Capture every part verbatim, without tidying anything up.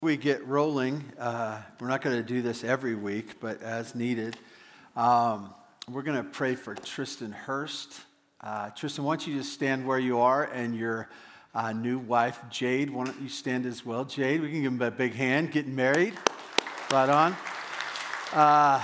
We get rolling. Uh, we're not going to do this every week, but as needed. Um, we're going to pray for Tristan Hurst. Uh, Tristan, why don't you just stand where you are, and your uh, new wife, Jade, why don't you stand as well? Jade, we can give him a big hand, getting married. Right on. Uh,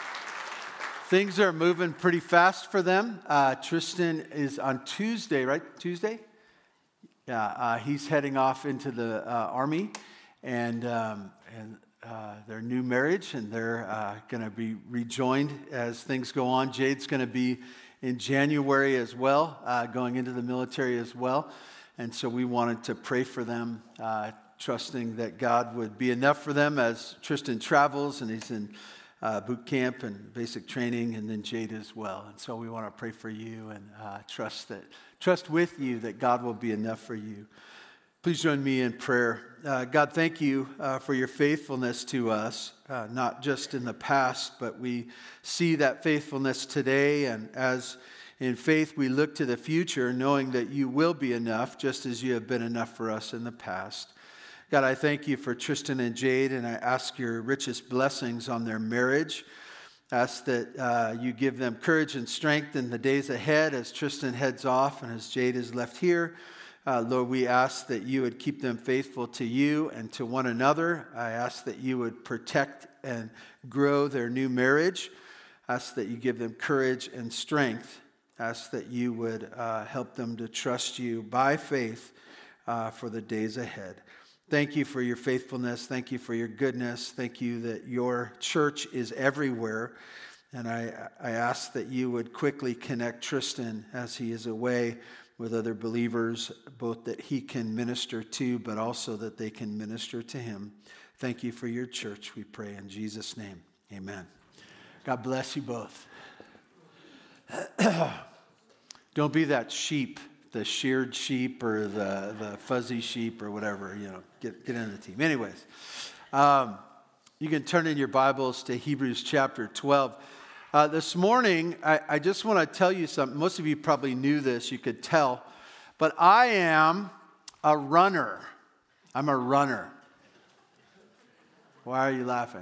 things are moving pretty fast for them. Uh, Tristan is on Tuesday, right? Tuesday? Yeah, uh, he's heading off into the uh, Army. And um, and uh, their new marriage, and they're uh, going to be rejoined as things go on. Jade's going to be in January as well, uh, going into the military as well. And so we wanted to pray for them, uh, trusting that God would be enough for them as Tristan travels, and he's in uh, boot camp and basic training, and then Jade as well. And so we want to pray for you and uh, trust that trust with you that God will be enough for you. Please join me in prayer. Uh, God, thank you uh, for your faithfulness to us, uh, not just in the past, but we see that faithfulness today. And as in faith we look to the future, knowing that you will be enough, just as you have been enough for us in the past. God, I thank you for Tristan and Jade, and I ask your richest blessings on their marriage. Ask that uh, you give them courage and strength in the days ahead as Tristan heads off and as Jade is left here. Uh, Lord, we ask that you would keep them faithful to you and to one another. I ask that you would protect and grow their new marriage. I ask that you give them courage and strength. I ask that you would uh, help them to trust you by faith uh, for the days ahead. Thank you for your faithfulness. Thank you for your goodness. Thank you that your church is everywhere. And I, I ask that you would quickly connect Tristan as he is away with other believers, both that he can minister to, but also that they can minister to him. Thank you for your church, we pray in Jesus' name. Amen. God bless you both. Don't be that sheep, the sheared sheep or the, the fuzzy sheep or whatever, you know, get, get in the team. Anyways, um, you can turn in your Bibles to Hebrews chapter twelve. Uh, this morning, I, I just want to tell you something. Most of you probably knew this, you could tell, but I am a runner. I'm a runner. Why are you laughing?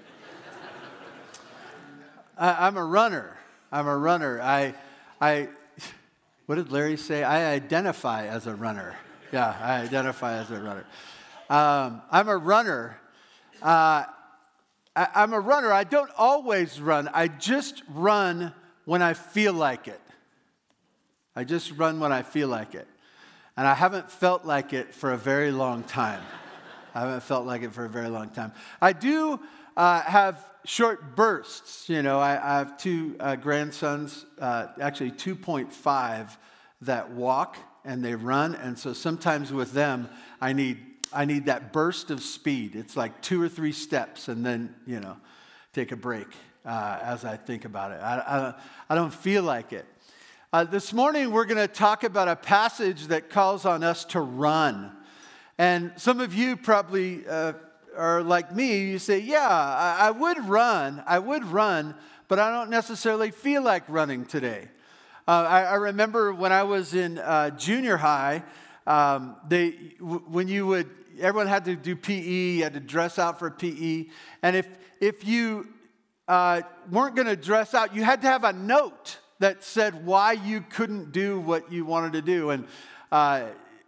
I, I'm a runner. I'm a runner. I, I, what did Larry say? I identify as a runner. Yeah, I identify as a runner. Um, I'm a runner. Uh, I'm a runner. I don't always run. I just run when I feel like it. I just run when I feel like it. And I haven't felt like it for a very long time. I haven't felt like it for a very long time. I do uh, have short bursts. You know, I, I have two uh, grandsons, uh, actually two point five, that walk and they run. And so sometimes with them, I need I need that burst of speed. It's like two or three steps and then, you know, take a break uh, as I think about it. I, I, I don't feel like it. Uh, this morning, we're going to talk about a passage that calls on us to run. And some of you probably uh, are like me. You say, yeah, I, I would run. I would run, but I don't necessarily feel like running today. Uh, I, I remember when I was in uh, junior high, Um, they, w- when you would, everyone had to do P E, you had to dress out for P E, and if if you uh, weren't going to dress out, you had to have a note that said why you couldn't do what you wanted to do, and uh,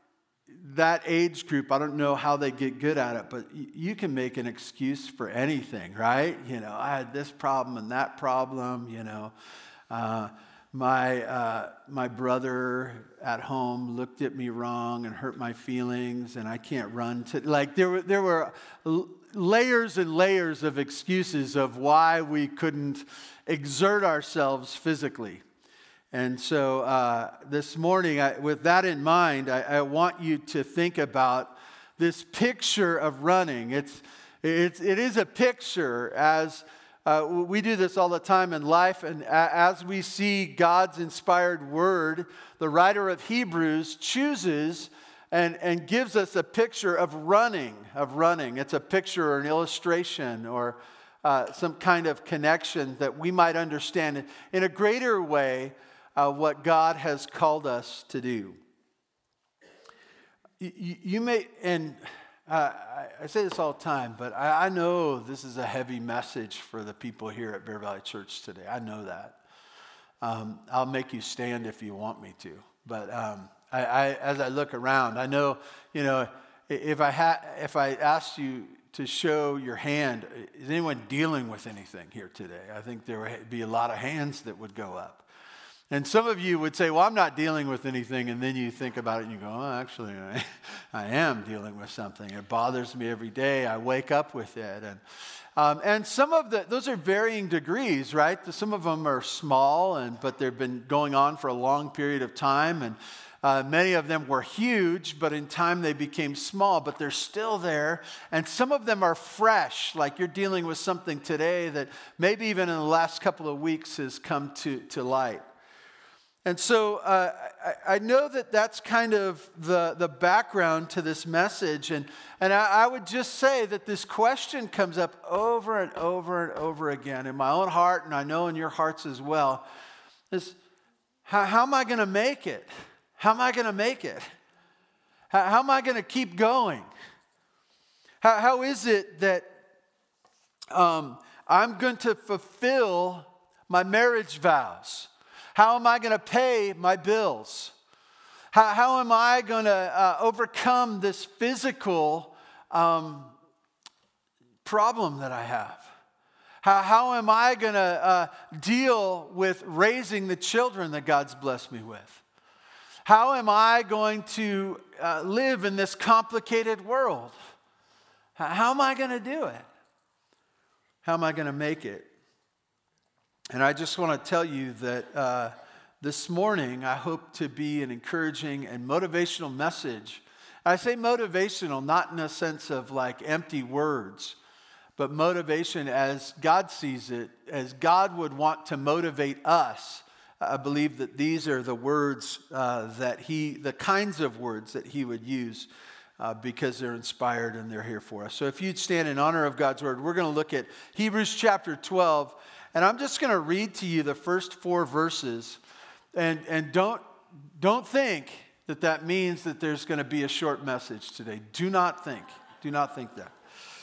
that age group, I don't know how they get good at it, but y- you can make an excuse for anything, right? You know, I had this problem and that problem, you know. Uh, My uh, my brother at home looked at me wrong and hurt my feelings, and I can't run to like there were there were layers and layers of excuses of why we couldn't exert ourselves physically. And so uh, this morning, I, with that in mind, I, I want you to think about this picture of running. It's it's it is a picture as. Uh, we do this all the time in life, and as we see God's inspired word, the writer of Hebrews chooses and, and gives us a picture of running, of running. It's a picture or an illustration or uh, some kind of connection that we might understand in a greater way uh, what God has called us to do. You, you may, and I, I say this all the time, but I, I know this is a heavy message for the people here at Bear Valley Church today. I know that. Um, I'll make you stand if you want me to. But um, I, I, as I look around, I know, you know, if I had, if I asked you to show your hand, is anyone dealing with anything here today? I think there would be a lot of hands that would go up. And some of you would say, well, I'm not dealing with anything. And then you think about it and you go, oh, actually, I, I am dealing with something. It bothers me every day. I wake up with it. And um, and some of the, those are varying degrees, right? Some of them are small, and but they've been going on for a long period of time. And uh, many of them were huge, but in time they became small, but they're still there. And some of them are fresh, like you're dealing with something today that maybe even in the last couple of weeks has come to, to light. And so uh, I, I know that that's kind of the, the background to this message. And, and I, I would just say that this question comes up over and over and over again in my own heart, and I know in your hearts as well, is how, how am I going to make it? How am I going to make it? How, how am I going to keep going? How, how is it that um, I'm going to fulfill my marriage vows? How am I going to pay my bills? How, how am I going to uh, overcome this physical um, problem that I have? How, how am I going to uh, deal with raising the children that God's blessed me with? How am I going to uh, live in this complicated world? How, how am I going to do it? How am I going to make it? And I just want to tell you that uh, this morning I hope to be an encouraging and motivational message. I say motivational not in a sense of like empty words, but motivation as God sees it, as God would want to motivate us. I believe that these are the words uh, that he, the kinds of words that he would use uh, because they're inspired and they're here for us. So if you'd stand in honor of God's word, we're going to look at Hebrews chapter twelve. And I'm just going to read to you the first four verses, and, and don't, don't think that that means that there's going to be a short message today. Do not think. Do not think that.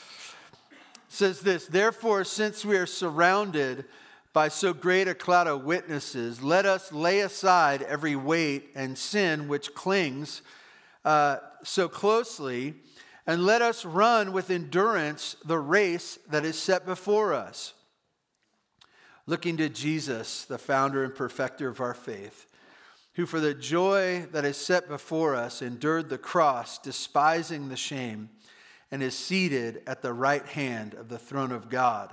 It says this, therefore, since we are surrounded by so great a cloud of witnesses, let us lay aside every weight and sin which clings uh, so closely, and let us run with endurance the race that is set before us. Looking to Jesus, the founder and perfecter of our faith, who for the joy that is set before us endured the cross, despising the shame, and is seated at the right hand of the throne of God.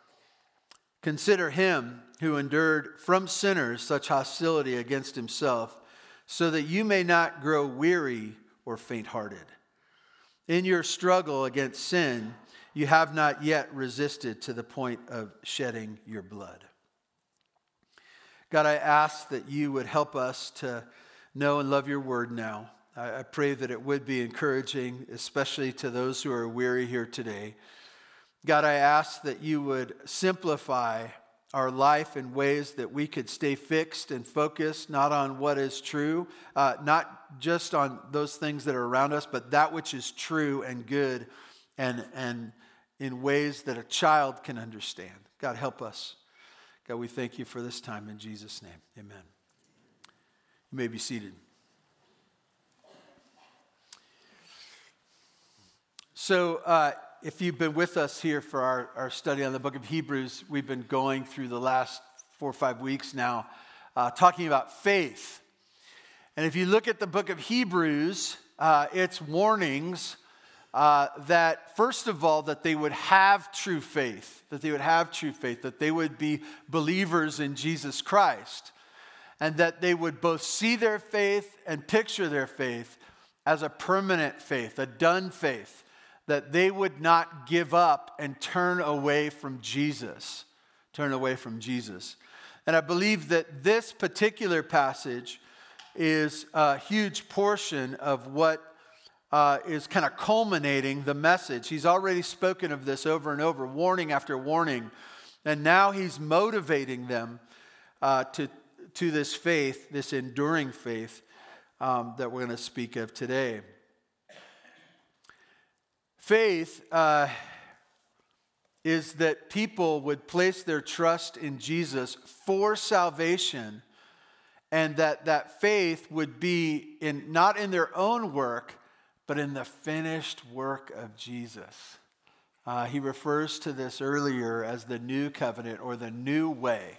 Consider him who endured from sinners such hostility against himself, so that you may not grow weary or faint-hearted. In your struggle against sin, you have not yet resisted to the point of shedding your blood. God, I ask that you would help us to know and love your word now. I, I pray that it would be encouraging, especially to those who are weary here today. God, I ask that you would simplify our life in ways that we could stay fixed and focused, not on what is true, uh, not just on those things that are around us, but that which is true and good and, and in ways that a child can understand. God, help us. God, we thank you for this time in Jesus' name. Amen. You may be seated. So, uh, if you've been with us here for our, our study on the book of Hebrews, we've been going through the last four or five weeks now, uh, talking about faith. And if you look at the book of Hebrews, uh, it's warnings uh, that, first of all, that they would have true faith, that they would have true faith, that they would be believers in Jesus Christ, and that they would both see their faith and picture their faith as a permanent faith, a done faith, that they would not give up and turn away from Jesus, turn away from Jesus. And I believe that this particular passage is a huge portion of what uh, is kind of culminating the message. He's already spoken of this over and over, warning after warning, and now he's motivating them uh, to, to this faith, this enduring faith um, that we're going to speak of today. Faith uh, is that people would place their trust in Jesus for salvation, and that that faith would be in not in their own work, but in the finished work of Jesus. Uh, he refers to this earlier as the new covenant or the new way.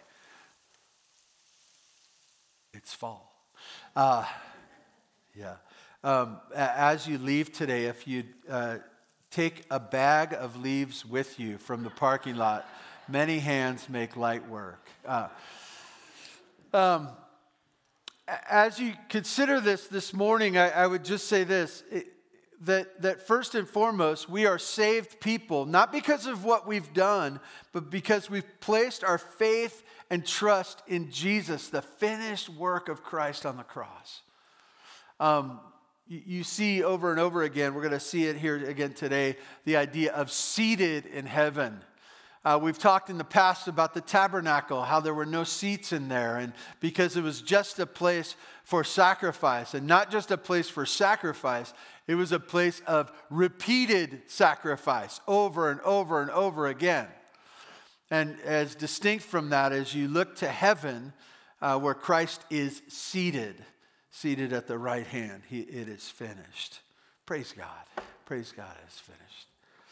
It's fall. Uh, yeah. Um, as you leave today, if you uh, take a bag of leaves with you from the parking lot, many hands make light work. Uh, um, as you consider this this morning, I, I would just say this. It, That, that first and foremost, we are saved people, not because of what we've done, but because we've placed our faith and trust in Jesus, the finished work of Christ on the cross. Um, you, you see over and over again, we're going to see it here again today, the idea of seated in heaven. Uh, we've talked in the past about the tabernacle, how there were no seats in there, and because it was just a place for sacrifice, and not just a place for sacrifice, it was a place of repeated sacrifice over and over and over again. And as distinct from that, as you look to heaven, uh, where Christ is seated, seated at the right hand, he, it is finished. Praise God. Praise God, it is finished.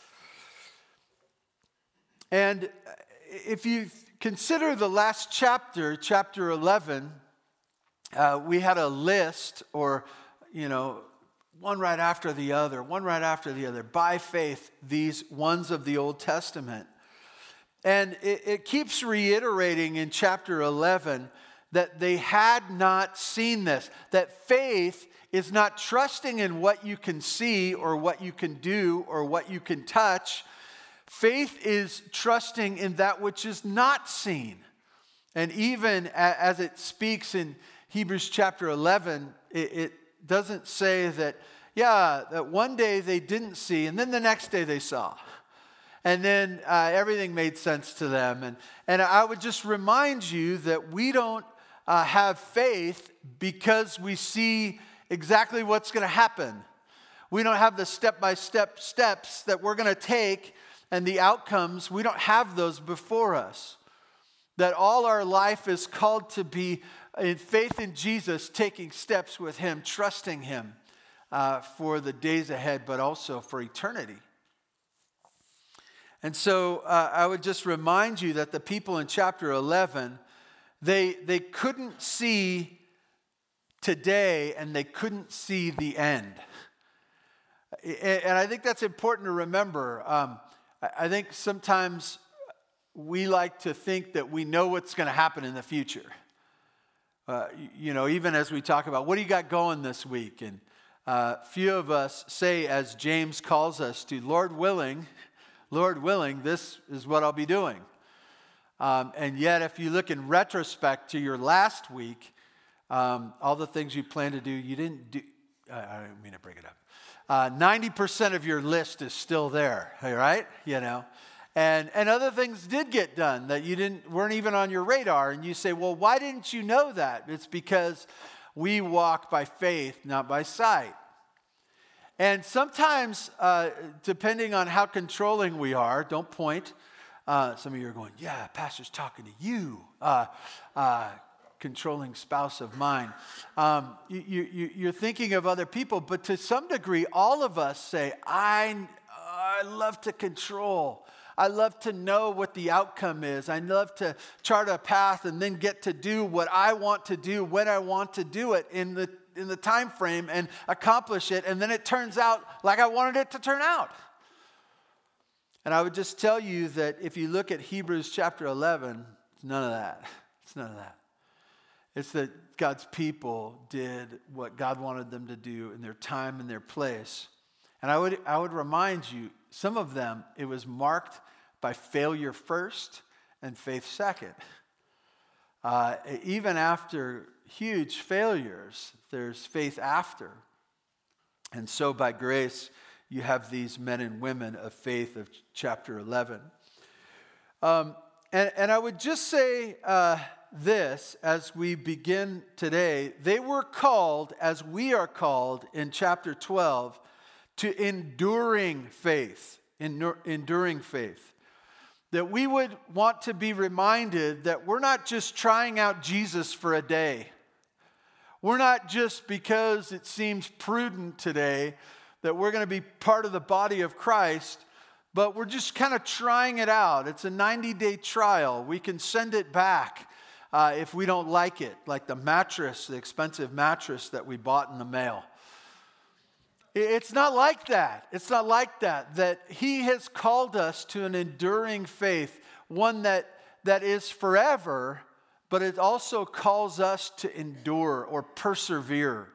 And if you consider the last chapter, chapter eleven, uh, we had a list, or, you know, one right after the other, one right after the other, by faith, these ones of the Old Testament. And it, it keeps reiterating in chapter eleven that they had not seen this, that faith is not trusting in what you can see or what you can do or what you can touch. Faith is trusting in that which is not seen. And even as it speaks in Hebrews chapter eleven, it, it doesn't say that, yeah, that one day they didn't see and then the next day they saw. And then uh, everything made sense to them. And, and I would just remind you that we don't uh, have faith because we see exactly what's going to happen. We don't have the step-by-step steps that we're going to take and the outcomes. We don't have those before us. That all our life is called to be in faith in Jesus, taking steps with Him, trusting Him uh, for the days ahead, but also for eternity. And so uh, I would just remind you that the people in chapter eleven, they, they couldn't see today and they couldn't see the end. And I think that's important to remember. Um, I think sometimes we like to think that we know what's going to happen in the future. Uh, you know, even as we talk about, what do you got going this week? And uh, few of us say, as James calls us to, Lord willing, Lord willing, this is what I'll be doing. Um, and yet, if you look in retrospect to your last week, um, all the things you planned to do, you didn't do. Uh, I don't mean to bring it up. Uh, ninety percent of your list is still there, right? You know. And and other things did get done that you didn't weren't even on your radar. And you say, well, why didn't you know that? It's because we walk by faith, not by sight. And sometimes, uh, depending on how controlling we are, don't point. Uh, some of you are going, yeah, pastor's talking to you, uh, uh, controlling spouse of mine. Um, you, you, you're thinking of other people, but to some degree, all of us say, I, I love to control. I love to know what the outcome is. I love to chart a path and then get to do what I want to do when I want to do it in the in the time frame and accomplish it. And then it turns out like I wanted it to turn out. And I would just tell you that if you look at Hebrews chapter eleven, it's none of that. It's none of that. It's that God's people did what God wanted them to do in their time and their place. And I would I would remind you, some of them, it was marked by failure first and faith second. Uh, even after huge failures, there's faith after. And so by grace, you have these men and women of faith of chapter eleven. Um, and, and I would just say uh, this as we begin today. They were called, as we are called in chapter twelve, to enduring faith, endur- enduring faith. That we would want to be reminded that we're not just trying out Jesus for a day. We're not just because it seems prudent today that we're going to be part of the body of Christ, but we're just kind of trying it out. It's a ninety-day trial. We can send it back uh, if we don't like it, like the mattress, the expensive mattress that we bought in the mail. It's not like that. It's not like that. That He has called us to an enduring faith, one that, that is forever, but it also calls us to endure or persevere.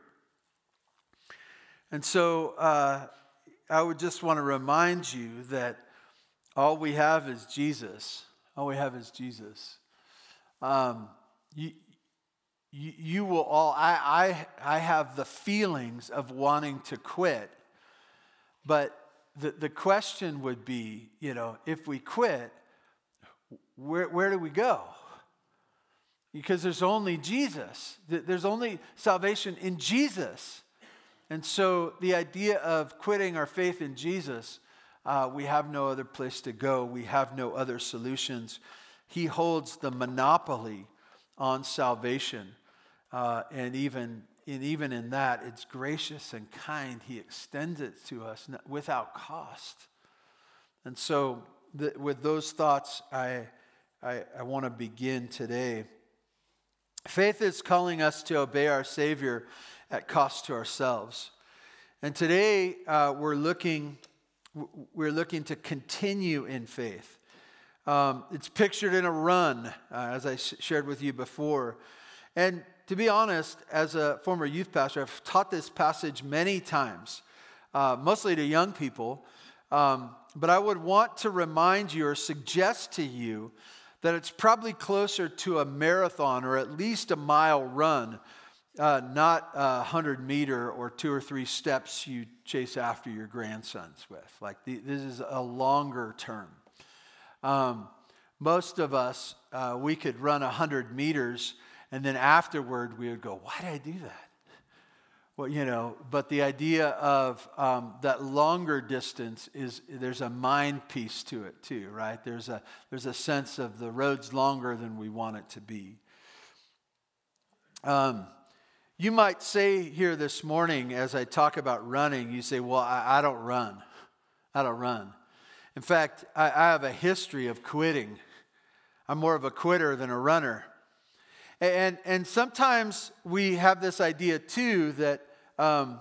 And so uh, I would just want to remind you that all we have is Jesus. All we have is Jesus. Um, you, You, you will all, I, I, I have the feelings of wanting to quit, but the, the question would be, you know, if we quit, where, where do we go? Because there's only Jesus. There's only salvation in Jesus. And so the idea of quitting our faith in Jesus, uh, we have no other place to go. We have no other solutions. He holds the monopoly on salvation. Uh, and even and even in that, it's gracious and kind. He extends it to us without cost. And so, the, with those thoughts, I I, I want to begin today. Faith is calling us to obey our Savior at cost to ourselves. And today, uh, we're looking we're looking to continue in faith. Um, it's pictured in a run, uh, as I sh- shared with you before, and to be honest, as a former youth pastor, I've taught this passage many times, uh, mostly to young people. Um, but I would want to remind you or suggest to you that it's probably closer to a marathon or at least a mile run, uh, not a hundred meter or two or three steps you chase after your grandsons with. Like the, this is a longer term. Um, most of us, uh, we could run a hundred meters. And then afterward, we would go, why did I do that? Well, you know, but the idea of um, that longer distance is, there's a mind piece to it too, right? There's a, there's a sense of the road's longer than we want it to be. Um, you might say here this morning, as I talk about running, you say, well, I, I don't run. I don't run. In fact, I, I have a history of quitting. I'm more of a quitter than a runner. And and sometimes we have this idea too that um,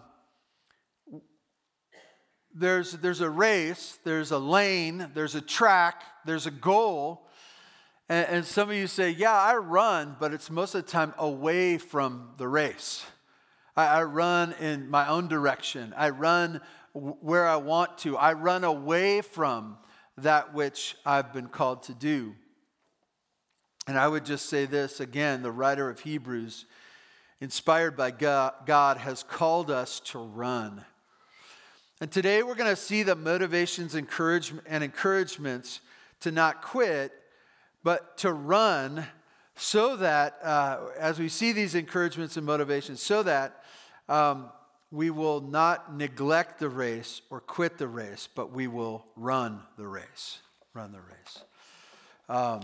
there's there's a race, there's a lane, there's a track, there's a goal, and, and some of you say, yeah, I run, but it's most of the time away from the race. I, I run in my own direction. I run w- where I want to. I run away from that which I've been called to do. And I would just say this again, the writer of Hebrews, inspired by God, has called us to run. And today we're going to see the motivations and encouragements to not quit, but to run so that, uh, as we see these encouragements and motivations, so that um, we will not neglect the race or quit the race, but we will run the race. Run the race. Um,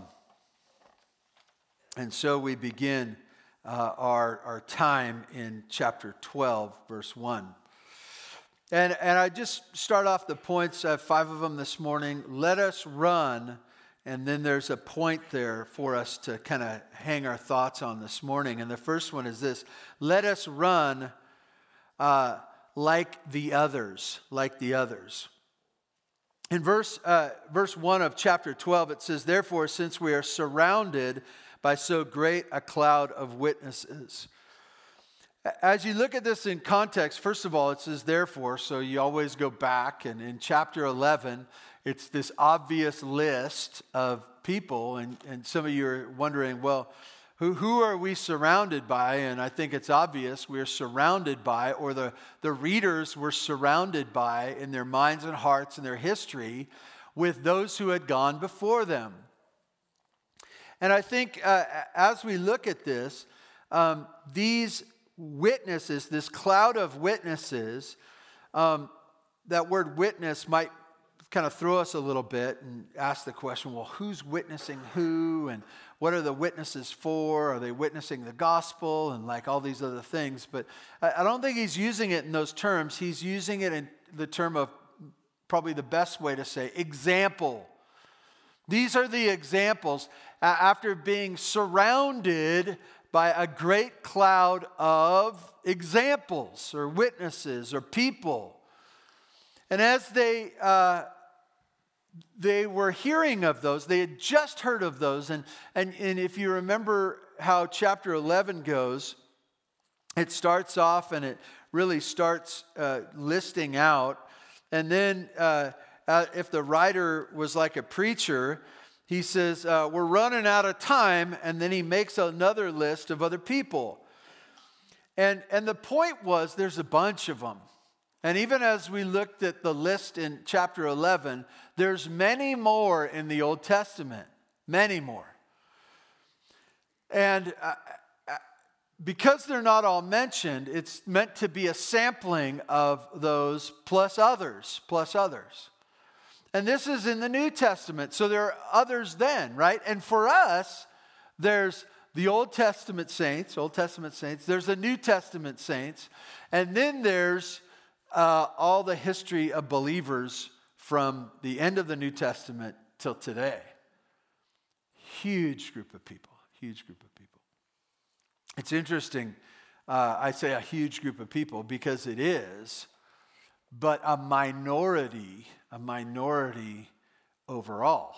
And so we begin uh, our, our time in chapter twelve, verse one. And, and I just start off the points, I have five of them this morning. Let us run, and then there's a point there for us to kind of hang our thoughts on this morning. And the first one is this: let us run uh, like the others, like the others. In verse, uh, verse one of chapter twelve, it says, therefore, since we are surrounded by so great a cloud of witnesses. As you look at this in context, first of all, it says therefore, so you always go back, and in chapter eleven, it's this obvious list of people, and, and some of you are wondering, well, who, who are we surrounded by? And I think it's obvious we're surrounded by, or the, the readers were surrounded by in their minds and hearts and their history with those who had gone before them. And I think uh, as we look at this, um, these witnesses, this cloud of witnesses, um, that word witness might kind of throw us a little bit and ask the question, well, who's witnessing who, and what are the witnesses for? Are they witnessing the gospel and like all these other things? But I don't think he's using it in those terms. He's using it in the term of probably the best way to say example. These are the examples after being surrounded by a great cloud of examples or witnesses or people. And as they uh, they were hearing of those, they had just heard of those. And, and, and if you remember how chapter eleven goes, it starts off and it really starts uh, listing out. And then uh, uh, if the writer was like a preacher, he says, uh, we're running out of time. And then he makes another list of other people. And, and the point was there's a bunch of them. And even as we looked at the list in chapter eleven, there's many more in the Old Testament. Many more. And uh, because they're not all mentioned, it's meant to be a sampling of those plus others, plus others. And this is in the New Testament, so there are others then, right? And for us, there's the Old Testament saints, Old Testament saints, there's the New Testament saints, and then there's uh, all the history of believers from the end of the New Testament till today. Huge group of people, huge group of people. It's interesting, uh, I say a huge group of people because it is, but a minority, a minority overall.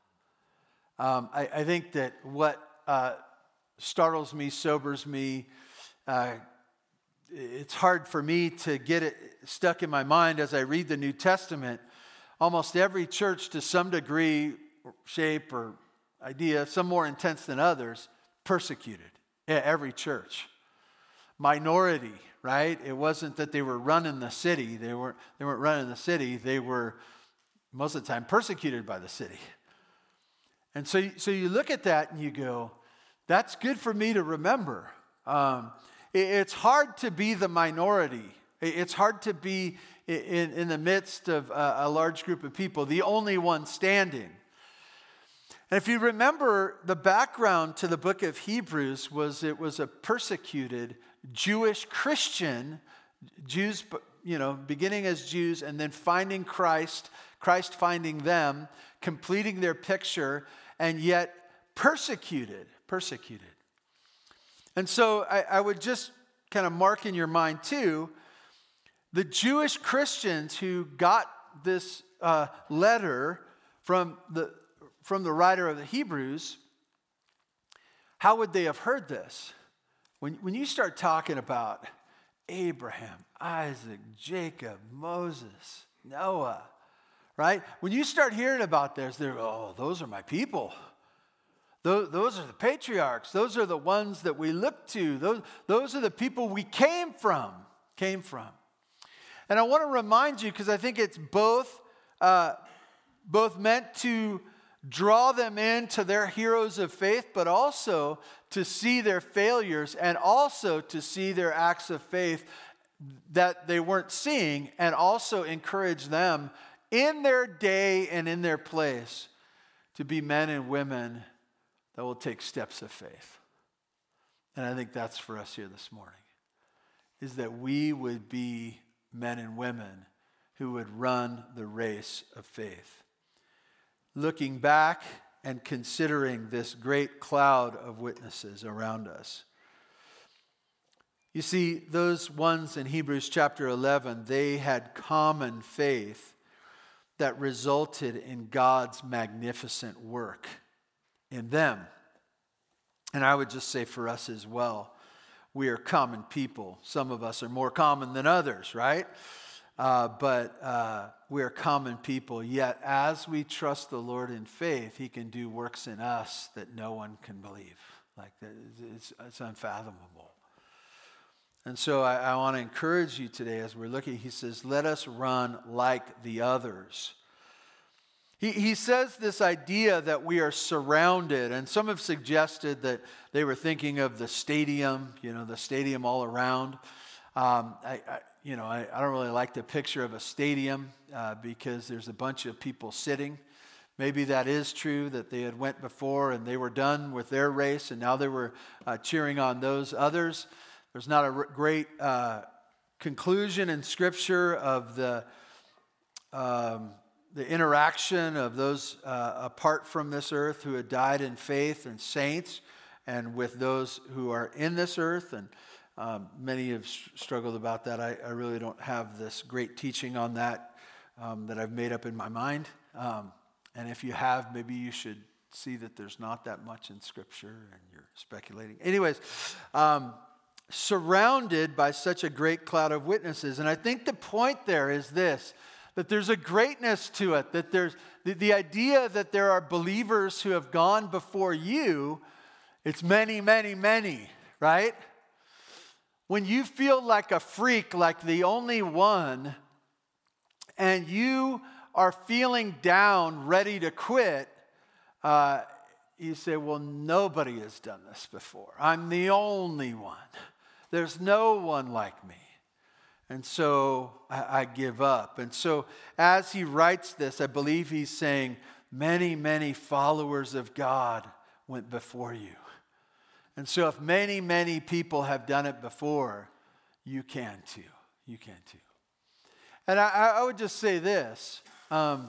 Um, I, I think that what uh, startles me, sobers me, uh, it's hard for me to get it stuck in my mind as I read the New Testament. Almost every church to some degree, shape, or idea, some more intense than others, persecuted. Every church. Minority, right? It wasn't that they were running the city. They weren't, they weren't running the city. They were, most of the time, persecuted by the city. And so, so you look at that and you go, that's good for me to remember. Um, it, it's hard to be the minority. It, it's hard to be in, in the midst of a, a large group of people, the only one standing. And if you remember, the background to the book of Hebrews was it was a persecuted Jewish Christian, Jews, you know, beginning as Jews and then finding Christ, Christ finding them, completing their picture, and yet persecuted, persecuted. And so I, I would just kind of mark in your mind too, the Jewish Christians who got this uh, letter from the from the writer of the Hebrews, how would they have heard this? When, when you start talking about Abraham, Isaac, Jacob, Moses, Noah, right? When you start hearing about this, they're, oh, those are my people. Those, those are the patriarchs. Those are the ones that we look to. Those, those are the people we came from, came from. And I want to remind you, because I think it's both, uh, both meant to draw them into their heroes of faith, but also to see their failures and also to see their acts of faith that they weren't seeing, and also encourage them in their day and in their place to be men and women that will take steps of faith. And I think that's for us here this morning, is that we would be men and women who would run the race of faith. Looking back and considering this great cloud of witnesses around us. You see, those ones in Hebrews chapter eleven, they had common faith that resulted in God's magnificent work in them. And I would just say for us as well, we are common people. Some of us are more common than others, right? Uh, but uh, we are common people, yet as we trust the Lord in faith, He can do works in us that no one can believe. Like, it's, it's unfathomable. And so I, I want to encourage you today as we're looking, He says, let us run like the others. He, he says this idea that we are surrounded, and some have suggested that they were thinking of the stadium, you know, the stadium all around. Um, I, I, you know, I, I don't really like the picture of a stadium uh, because there's a bunch of people sitting. Maybe that is true, that they had went before and they were done with their race and now they were uh, cheering on those others. There's not a r- great uh, conclusion in Scripture of the um, the interaction of those uh, apart from this earth who had died in faith and saints, and with those who are in this earth. And um, many have struggled about that. I, I really don't have this great teaching on that um, that I've made up in my mind. Um, and if you have, maybe you should see that there's not that much in Scripture and you're speculating. Anyways, um, surrounded by such a great cloud of witnesses. And I think the point there is this, that there's a greatness to it, that there's the, the idea that there are believers who have gone before you. It's many, many, many, right? When you feel like a freak, like the only one, and you are feeling down, ready to quit, uh, you say, well, nobody has done this before. I'm the only one. There's no one like me. And so I, I give up. And so as he writes this, I believe he's saying, many, many followers of God went before you. And so if many, many people have done it before, you can too. You can too. And I, I would just say this. Um,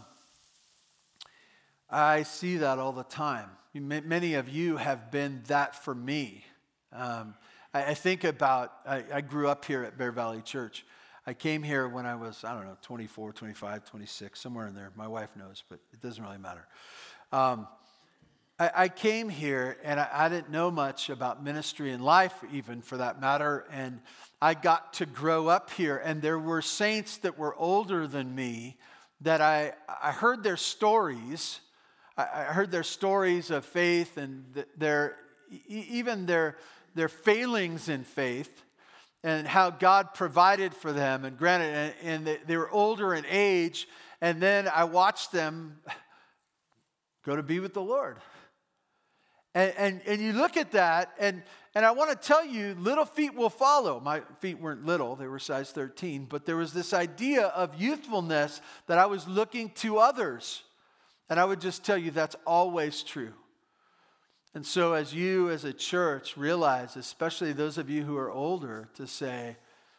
I see that all the time. Many of you have been that for me. Um, I, I think about, I, I grew up here at Bear Valley Church. I came here when I was, I don't know, twenty-four, twenty-five, twenty-six, somewhere in there. My wife knows, but it doesn't really matter. Um, I, I came here, and I, I didn't know much about ministry and life, even for that matter, and I got to grow up here, and there were saints that were older than me that I, I heard their stories. I, I heard their stories of faith and th- their, even their, their failings in faith, and how God provided for them and granted, and, and they, they were older in age, and then I watched them go to be with the Lord. And, and, and you look at that, and, and I want to tell you, little feet will follow. My feet weren't little, they were size thirteen, but there was this idea of youthfulness that I was looking to others. And I would just tell you that's always true. And so as you as a church realize, especially those of you who are older, to say,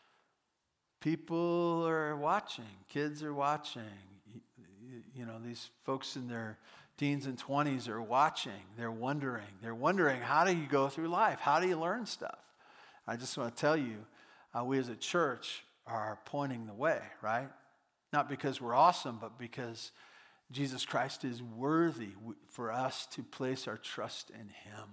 people are watching, kids are watching, you know, these folks in their teens and twenties are watching, they're wondering, they're wondering, how do you go through life? How do you learn stuff? I just want to tell you, uh, we as a church are pointing the way, right? Not because we're awesome, but because Jesus Christ is worthy for us to place our trust in Him.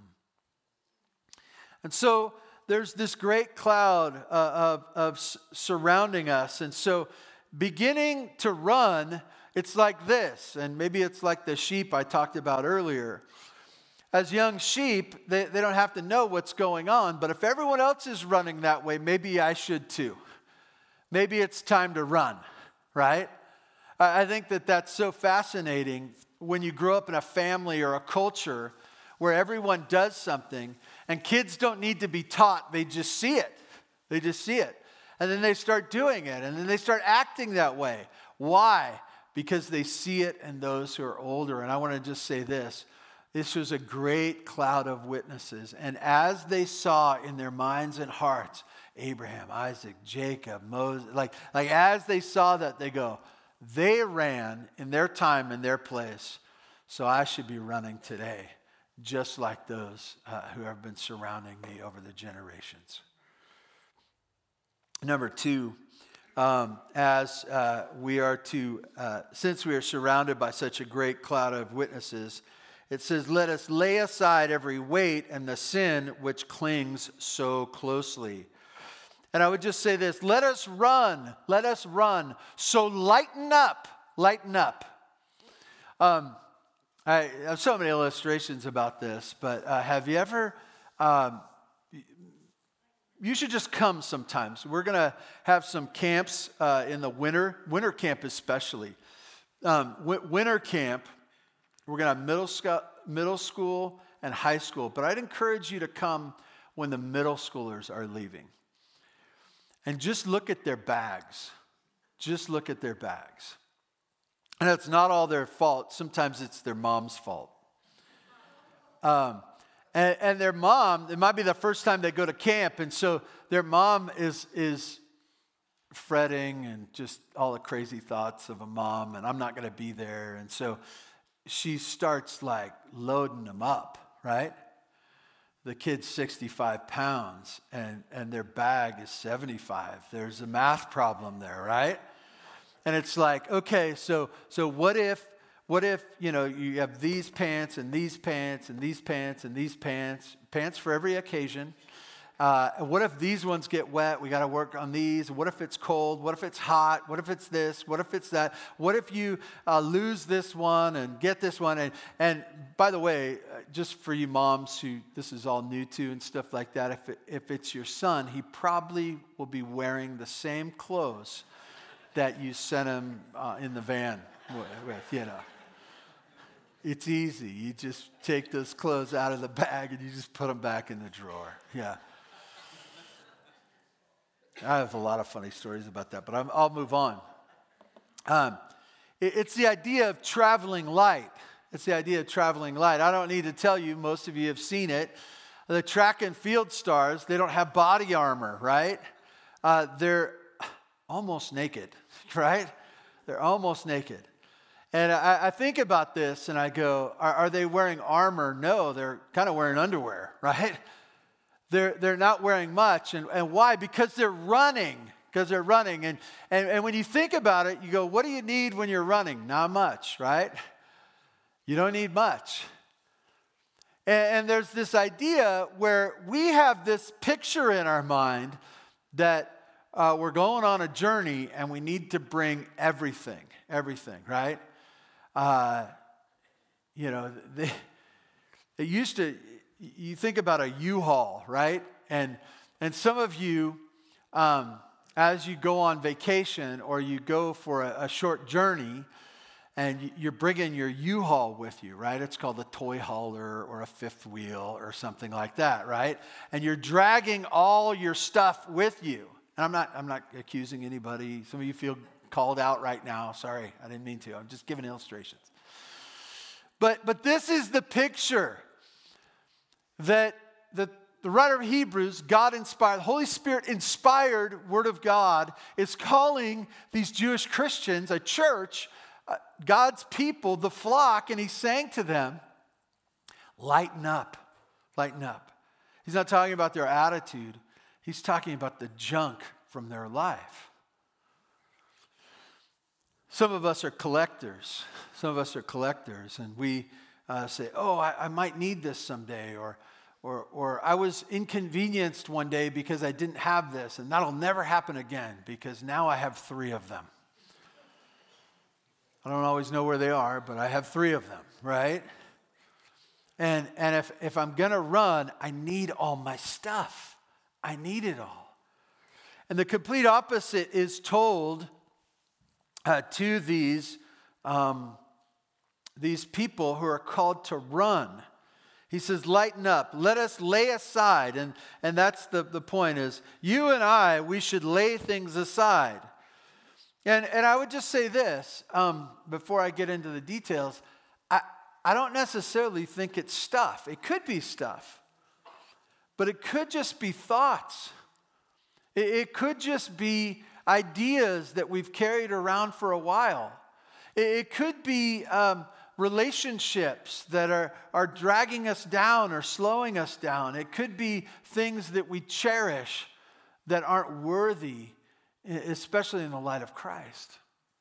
And so there's this great cloud uh, of, of s- surrounding us. And so beginning to run, it's like this. And maybe it's like the sheep I talked about earlier. As young sheep, they, they don't have to know what's going on. But if everyone else is running that way, maybe I should too. Maybe it's time to run, right? I think that that's so fascinating when you grow up in a family or a culture where everyone does something and kids don't need to be taught. They just see it. They just see it. And then they start doing it. And then they start acting that way. Why? Because they see it in those who are older. And I want to just say this. This was a great cloud of witnesses. And as they saw in their minds and hearts, Abraham, Isaac, Jacob, Moses, like, like as they saw that, they go, they ran in their time and their place, so I should be running today, just like those uh, who have been surrounding me over the generations. Number two, um, as uh, we are to, uh, since we are surrounded by such a great cloud of witnesses, it says, let us lay aside every weight and the sin which clings so closely. And I would just say this, let us run, let us run. So lighten up, lighten up. Um, I have so many illustrations about this, but uh, have you ever, um, you should just come sometimes. We're going to have some camps uh, in the winter, winter camp especially. Um, w- winter camp, we're going to have middle, sc- middle school and high school, but I'd encourage you to come when the middle schoolers are leaving. and just look at their bags. Just look at their bags. And it's not all their fault. Sometimes it's their mom's fault. Um, and, and their mom, it might be the first time they go to camp, and so their mom is is fretting and just all the crazy thoughts of a mom, and I'm not going to be there. And so she starts like loading them up, right? The kid's sixty-five pounds, and, and their bag is seventy-five. There's a math problem there, right? And it's like, okay, so so what if, what if, you know, you have these pants and these pants and these pants and these pants, pants for every occasion. Uh, what if these ones get wet? We got to work on these. What if it's cold? What if it's hot? What if it's this? What if it's that? What if you uh, lose this one and get this one? And, and by the way, uh, just for you moms who this is all new to and stuff like that, if, it, if it's your son, he probably will be wearing the same clothes that you sent him uh, in the van with, you know. It's easy. You just take those clothes out of the bag and you just put them back in the drawer. Yeah. I have a lot of funny stories about that, but I'm, I'll move on. Um, it, it's the idea of traveling light. It's the idea of traveling light. I don't need to tell you, most of you have seen it. The track and field stars, they don't have body armor, right? Uh, they're almost naked, right? They're almost naked. And I, I think about this and I go, are, are they wearing armor? No, they're kind of wearing underwear, right? They're, they're not wearing much. And, and why? Because they're running. Because they're running. And, and, and when you think about it, you go, what do you need when you're running? Not much, right? You don't need much. And, and there's this idea where we have this picture in our mind that uh, we're going on a journey and we need to bring everything, everything, right? Uh, you know, they, they used to, you think about a U-Haul, right? And and some of you, um, as you go on vacation or you go for a, a short journey, and you're bringing your U-Haul with you, right? It's called a toy hauler or a fifth wheel or something like that, right? And you're dragging all your stuff with you. And I'm not I'm not accusing anybody. Some of you feel called out right now. Sorry, I didn't mean to. I'm just giving illustrations. But but this is the picture that the, the writer of Hebrews, God inspired, the Holy Spirit inspired Word of God is calling these Jewish Christians, a church, uh, God's people, the flock, and he's saying to them, lighten up, lighten up. He's not talking about their attitude. He's talking about the junk from their life. Some of us are collectors. Some of us are collectors, and we uh, say, oh, I, I might need this someday, or, or, or I was inconvenienced one day because I didn't have this, and that'll never happen again because now I have three of them. I don't always know where they are, but I have three of them, right? And, and if, if I'm going to run, I need all my stuff. I need it all. And the complete opposite is told uh, to these, um, these people who are called to run. He says, lighten up. Let us lay aside. And, and that's the, the point is, you and I, we should lay things aside. And, and I would just say this, um, before I get into the details, I, I don't necessarily think it's stuff. It could be stuff. But it could just be thoughts. It, it could just be ideas that we've carried around for a while. It, it could be um, relationships that are, are dragging us down or slowing us down. It could be things that we cherish that aren't worthy, especially in the light of Christ.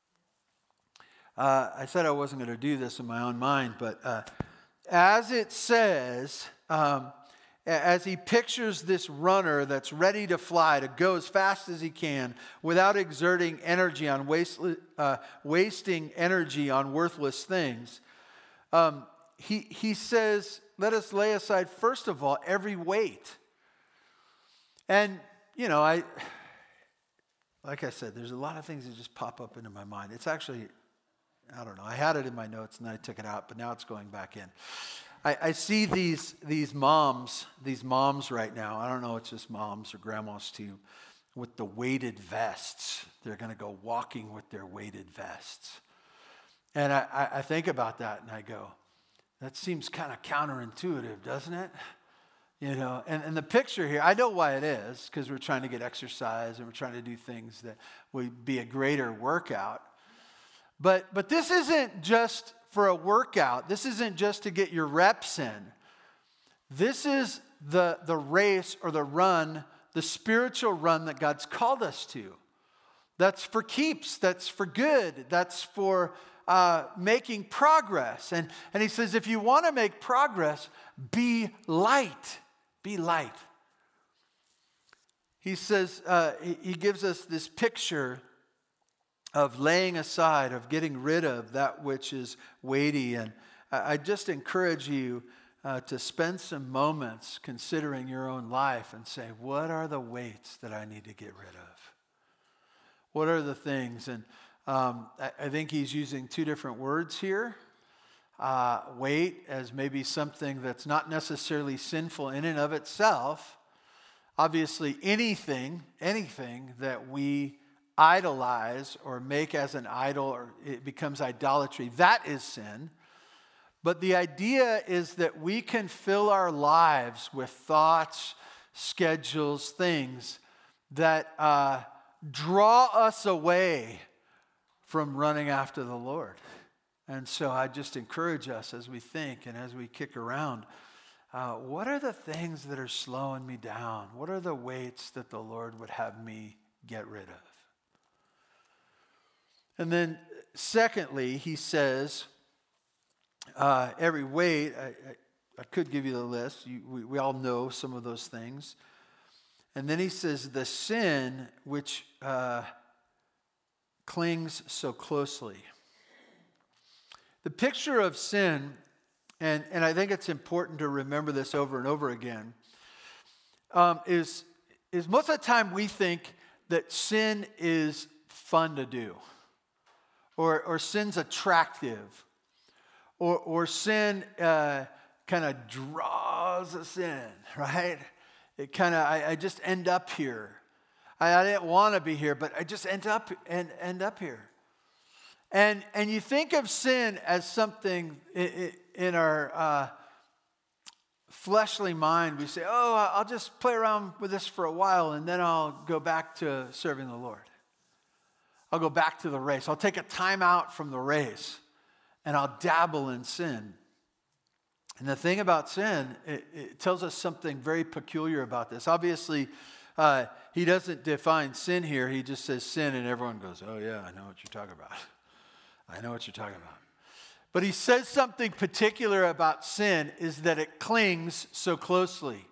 Uh, I said I wasn't going to do this in my own mind, but uh, as it says, um, as he pictures this runner that's ready to fly, to go as fast as he can without exerting energy on waste, uh, wasting energy on worthless things, um, he, he says, let us lay aside, first of all, every weight. And, you know, I... Like I said, there's a lot of things that just pop up into my mind. It's actually, I don't know, I had it in my notes and then I took it out, but now it's going back in. I, I see these these moms, these moms right now. I don't know, it's just moms or grandmas too. with the weighted vests. They're going to go walking with their weighted vests. And I, I, I think about that and I go, that seems kind of counterintuitive, doesn't it? You know, and, and the picture here, I know why it is, because we're trying to get exercise and we're trying to do things that would be a greater workout. But but this isn't just for a workout. This isn't just to get your reps in. This is the, the race or the run, the spiritual run that God's called us to. That's for keeps. That's for good. That's for uh, making progress. And, and he says, if you want to make progress, be light. Be light. He says, uh, he, he gives us this picture of laying aside, of getting rid of that which is weighty. And I, I just encourage you uh, to spend some moments considering your own life and say, what are the weights that I need to get rid of? What are the things? And um, I, I think he's using two different words here. Uh, weight as maybe something that's not necessarily sinful in and of itself. Obviously, anything, anything that we idolize or make as an idol or it becomes idolatry, that is sin. But the idea is that we can fill our lives with thoughts, schedules, things that uh, draw us away from running after the Lord. And so I just encourage us as we think and as we kick around, uh, what are the things that are slowing me down? What are the weights that the Lord would have me get rid of? And then secondly, he says, uh, every weight, I, I, I could give you the list. You, we, we all know some of those things. And then he says, the sin which uh, clings so closely. The picture of sin, and, and I think it's important to remember this over and over again, um, is, is most of the time we think that sin is fun to do, or, or sin's attractive, or, or sin uh, kind of draws us in, right? It kind of, I, I just end up here. I, I didn't want to be here, but I just end up and end up here. And and you think of sin as something in, in our uh, fleshly mind. We say, oh, I'll just play around with this for a while and then I'll go back to serving the Lord. I'll go back to the race. I'll take a time out from the race and I'll dabble in sin. And the thing about sin, it, it tells us something very peculiar about this. Obviously, uh, he doesn't define sin here. He just says sin and everyone goes, oh yeah, I know what you're talking about. I know what you're talking about. But he says something particular about sin is that it clings so closely.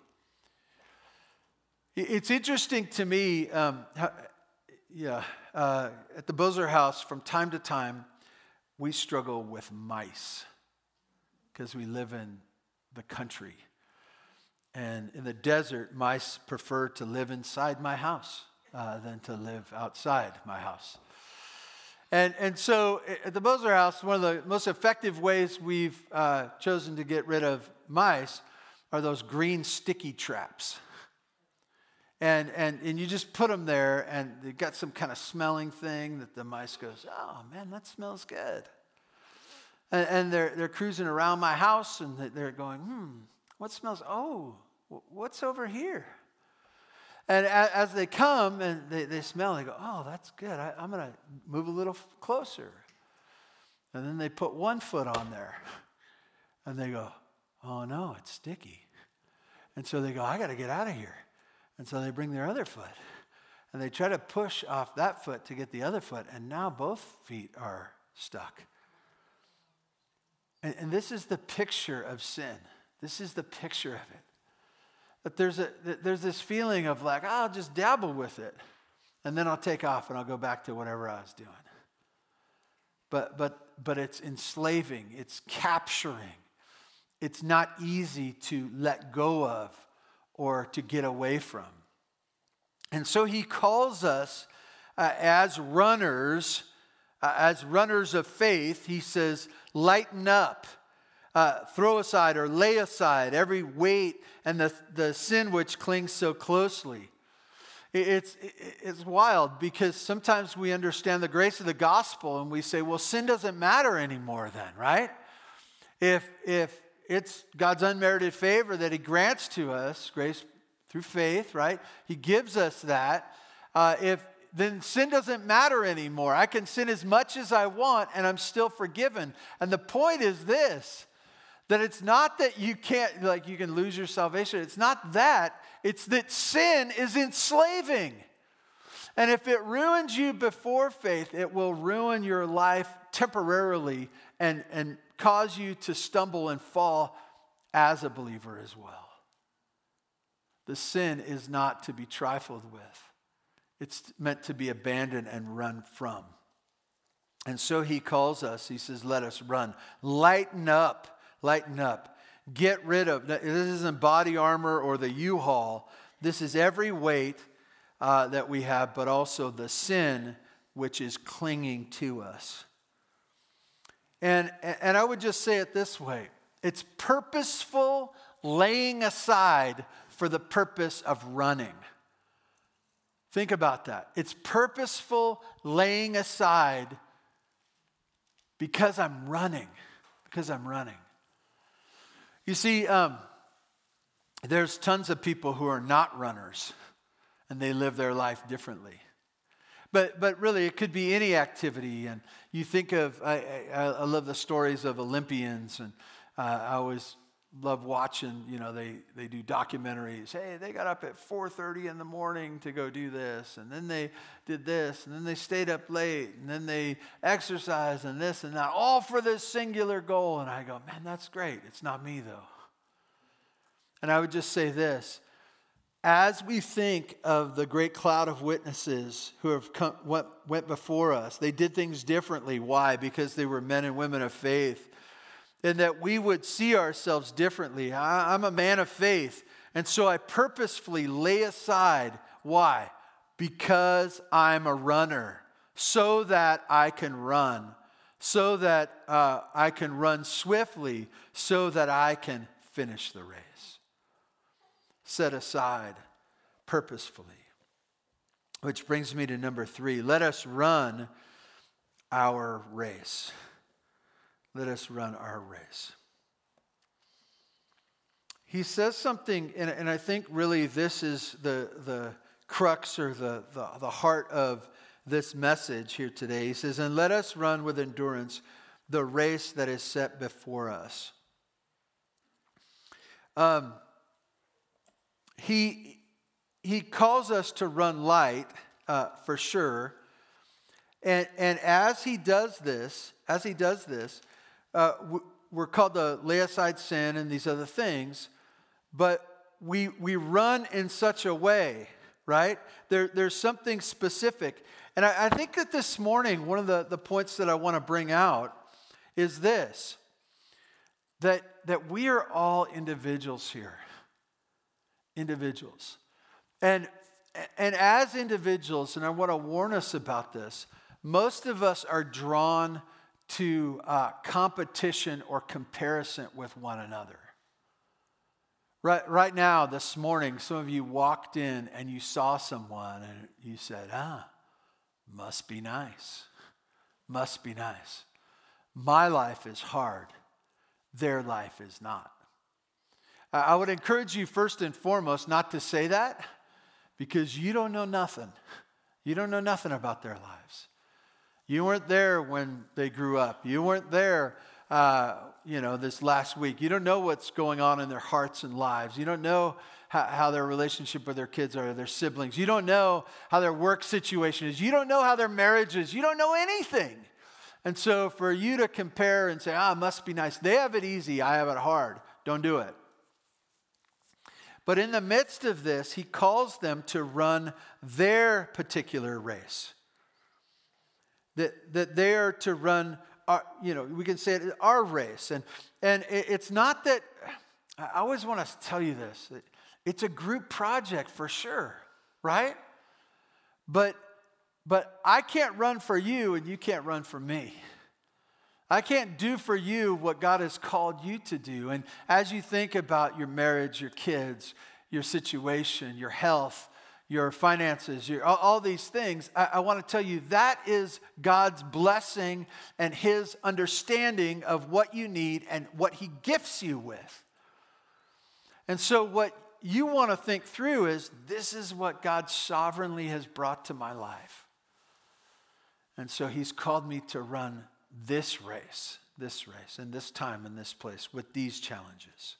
It's interesting to me, um, how, yeah, uh, at the Bozer house, from time to time, we struggle with mice because we live in the country. And in the desert, mice prefer to live inside my house uh, than to live outside my house. And and so at the Bozer house, one of the most effective ways we've uh, chosen to get rid of mice are those green sticky traps. And, and and you just put them there, and they've got some kind of smelling thing that the mice goes, oh man, that smells good. And, and they're they're cruising around my house, and they're going, hmm, what smells? Oh, what's over here? And as they come and they, they smell, they go, oh, that's good. I, I'm going to move a little closer. And then they put one foot on there. And they go, oh, no, it's sticky. And so they go, I got to get out of here. And so they bring their other foot. And they try to push off that foot to get the other foot. And now both feet are stuck. And, and this is the picture of sin. This is the picture of it. That there's a that there's this feeling of like, oh, I'll just dabble with it, and then I'll take off and I'll go back to whatever I was doing. But but but it's enslaving, it's capturing. It's not easy to let go of or to get away from. And so he calls us uh, as runners, uh, as runners of faith. He says, lighten up. Uh, throw aside or lay aside every weight and the, the sin which clings so closely. It's, it's wild because sometimes we understand the grace of the gospel and we say, well, sin doesn't matter anymore then, right? If, if it's God's unmerited favor that he grants to us, grace through faith, right? He gives us that. Uh, if then sin doesn't matter anymore. I can sin as much as I want and I'm still forgiven. And the point is this, that it's not that you can't, like you can lose your salvation. It's not that. It's that sin is enslaving. And if it ruins you before faith, it will ruin your life temporarily and, and cause you to stumble and fall as a believer as well. The sin is not to be trifled with. It's meant to be abandoned and run from. And so he calls us, he says, let us run. Lighten up, lighten up. Get rid of, this isn't body armor or the U-Haul. This is every weight uh, that we have, but also the sin which is clinging to us. And, and I would just say it this way. It's purposeful laying aside for the purpose of running. Think about that. It's purposeful laying aside because I'm running. Because I'm running. You see, um, there's tons of people who are not runners, and they live their life differently. But but really, it could be any activity. And you think of, I, I, I love the stories of Olympians, and uh, I always love watching, you know, they, they do documentaries. Hey, they got up at four thirty in the morning to go do this, and then they did this, and then they stayed up late, and then they exercised, and this and that, all for this singular goal. And I go, man, that's great. It's not me, though. And I would just say this. As we think of the great cloud of witnesses who have come, went, went before us, they did things differently. Why? Because they were men and women of faith. And that we would see ourselves differently. I, I'm a man of faith. And so I purposefully lay aside. Why? Because I'm a runner. So that I can run. So that uh, I can run swiftly. So that I can finish the race. Set aside purposefully. Which brings me to number three. Let us run our race. Let us run our race. He says something, and, and I think really this is the, the crux or the, the, the heart of this message here today. He says, and let us run with endurance the race that is set before us. Um, he, he calls us to run light, uh, for sure. And, and as he does this, as he does this, Uh, we're called to lay aside sin and these other things, but we we run in such a way, right? There, there's something specific. And I, I think that this morning, one of the, the points that I want to bring out is this, that, that we are all individuals here. Individuals. And, and as individuals, and I want to warn us about this, most of us are drawn to uh, competition or comparison with one another. Right, right now, this morning, some of you walked in and you saw someone and you said, ah, must be nice. Must be nice. My life is hard. Their life is not. I would encourage you first and foremost not to say that because you don't know nothing. You don't know nothing about their lives. You weren't there when they grew up. You weren't there, uh, you know, this last week. You don't know what's going on in their hearts and lives. You don't know how, how their relationship with their kids are, their siblings. You don't know how their work situation is. You don't know how their marriage is. You don't know anything. And so for you to compare and say, ah, it must be nice. They have it easy. I have it hard. Don't do it. But in the midst of this, he calls them to run their particular race. That, that they are to run, our, you know, we can say it, our race. And, and it, it's not that, I always want to tell you this, it's a group project for sure, right? But, but I can't run for you and you can't run for me. I can't do for you what God has called you to do. And as you think about your marriage, your kids, your situation, your health, your finances, your, all, all these things, I, I want to tell you that is God's blessing and his understanding of what you need and what he gifts you with. And so what you want to think through is, this is what God sovereignly has brought to my life. And so he's called me to run this race, this race, and this time and this place with these challenges.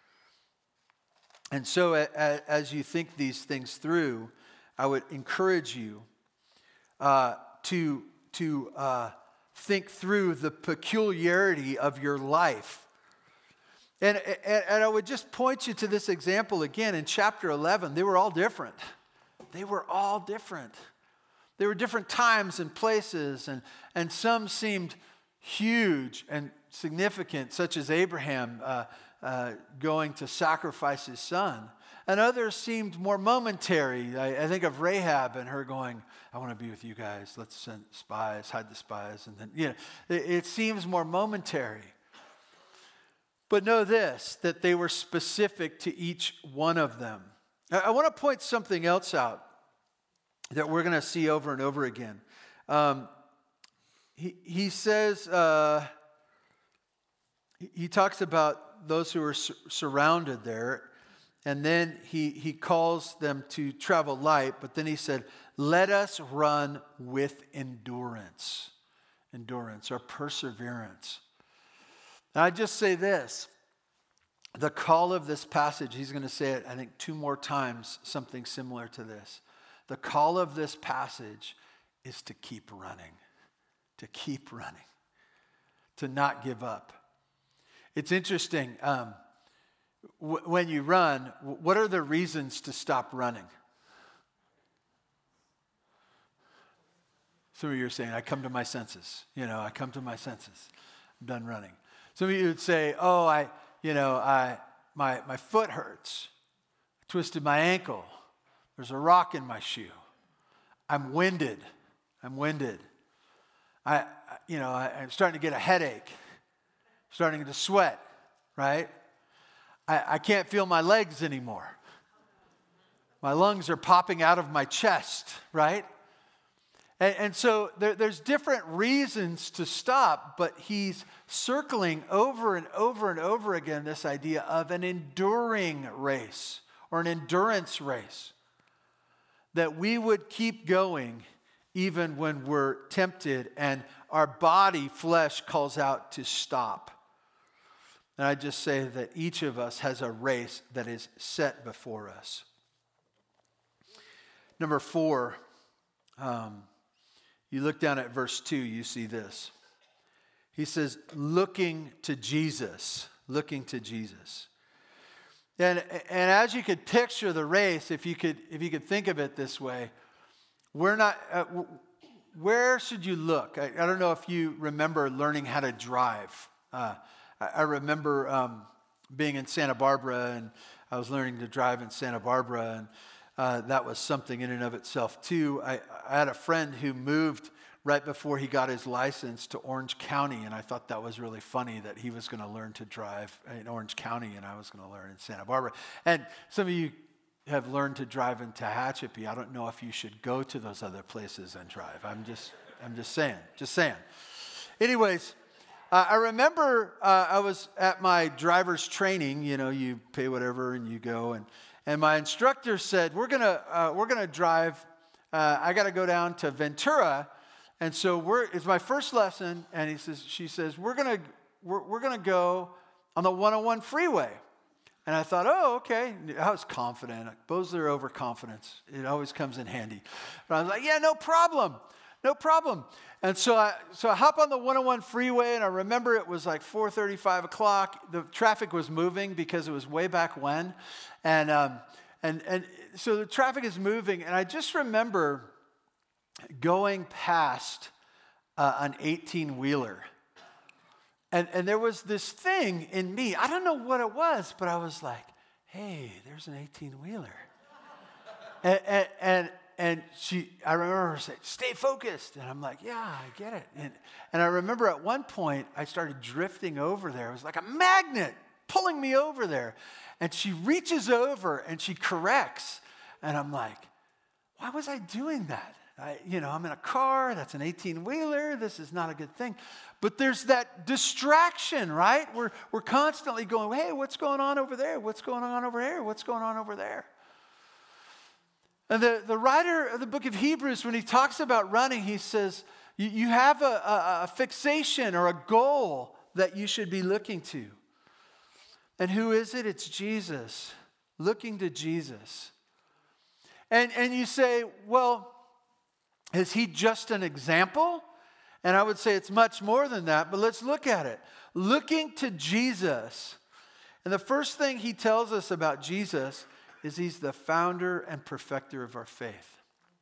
And so as you think these things through, I would encourage you uh, to, to uh, think through the peculiarity of your life. And, and, and I would just point you to this example again in chapter eleven. They were all different. They were all different. There were different times and places, and, and some seemed huge and significant, such as Abraham uh, uh, going to sacrifice his son. And others seemed more momentary. I, I think of Rahab and her going, I want to be with you guys. Let's send spies, hide the spies. And then, you know, it, it seems more momentary. But know this, that they were specific to each one of them. I, I want to point something else out that we're going to see over and over again. Um, he, he says, uh, he, he talks about those who are su- surrounded there, and then he, he calls them to travel light, but then he said, let us run with endurance, endurance or perseverance. And I just say this, the call of this passage, he's going to say it, I think, two more times, something similar to this. The call of this passage is to keep running, to keep running, to not give up. It's interesting, um, w- when you run, w- what are the reasons to stop running? Some of you are saying, I come to my senses. You know, I come to my senses. I'm done running. Some of you would say, oh, I, you know, I, my, my foot hurts. I twisted my ankle. There's a rock in my shoe. I'm winded. I'm winded. I, you know, I, I'm starting to get a headache. Starting to sweat, right? I, I can't feel my legs anymore. My lungs are popping out of my chest, right? And, and so there, there's different reasons to stop, but he's circling over and over and over again this idea of an enduring race or an endurance race. That we would keep going even when we're tempted and our body, flesh, calls out to stop. And I just say that each of us has a race that is set before us. Number four, um, you look down at verse two, you see this. He says, looking to Jesus, looking to Jesus. And, and as you could picture the race, if you could, if you could think of it this way, we're not, uh, where should you look? I, I don't know if you remember learning how to drive. Uh, I, I remember um, being in Santa Barbara, and I was learning to drive in Santa Barbara, and uh, that was something in and of itself too. I, I had a friend who moved right before he got his license to Orange County, and I thought that was really funny that he was going to learn to drive in Orange County and I was going to learn in Santa Barbara. And some of you have learned to drive in Tehachapi. I don't know if you should go to those other places and drive. I'm just, I'm just saying, just saying. Anyways, uh, I remember uh, I was at my driver's training. You know, you pay whatever and you go, and and my instructor said, "We're gonna, uh, we're gonna drive. Uh, I got to go down to Ventura." And so we're, it's my first lesson, and he says, she says, we're gonna, we're, we're gonna go on the one oh one freeway. And I thought, oh, okay. I was confident. Bozeler overconfidence. It always comes in handy. But I was like, yeah, no problem. No problem. And so I, so I hop on the one oh one freeway, and I remember it was like four thirty, five o'clock. The traffic was moving because it was way back when. And, um, and, and so the traffic is moving, and I just remember going past uh, an eighteen-wheeler. And, and there was this thing in me. I don't know what it was, but I was like, hey, there's an eighteen-wheeler. and, and, and, and she, I remember her saying, stay focused. And I'm like, yeah, I get it. And, and I remember at one point, I started drifting over there. It was like a magnet pulling me over there. And she reaches over and she corrects. And I'm like, why was I doing that? I, you know, I'm in a car, that's an eighteen-wheeler, this is not a good thing. But there's that distraction, right? We're, we're constantly going, hey, what's going on over there? What's going on over here? What's going on over there? And the, the writer of the book of Hebrews, when he talks about running, he says, you, you have a, a, a fixation or a goal that you should be looking to. And who is it? It's Jesus. Looking to Jesus. And, and you say, well, is he just an example? And I would say it's much more than that, but let's look at it. Looking to Jesus. And the first thing he tells us about Jesus is he's the founder and perfecter of our faith.